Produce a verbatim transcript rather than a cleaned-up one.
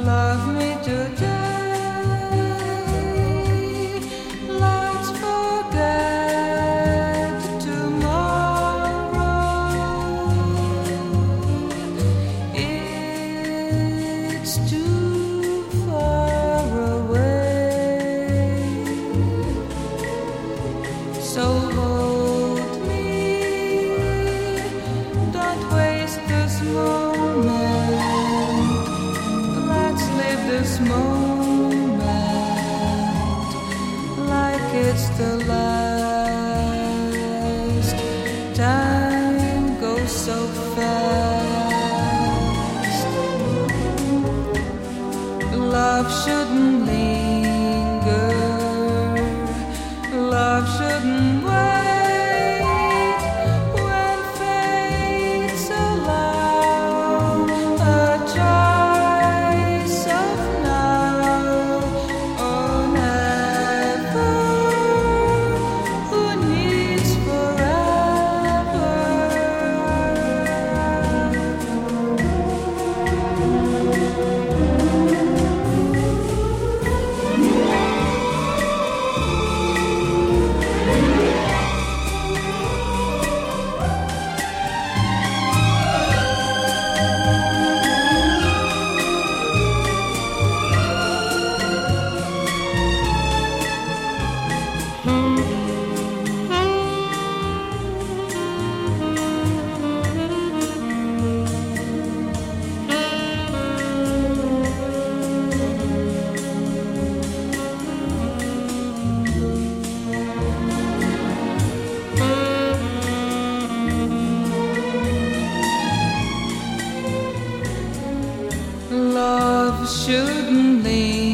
love me today. Let's forget tomorrow. It's too far away. So hold me, don't waste this moment. Let's live this moment like it's the last. Time goes so fast. Love shouldn't linger. Love shouldn't wait. When fates allow a choice of now or never, who needs forever? Love shouldn't linger.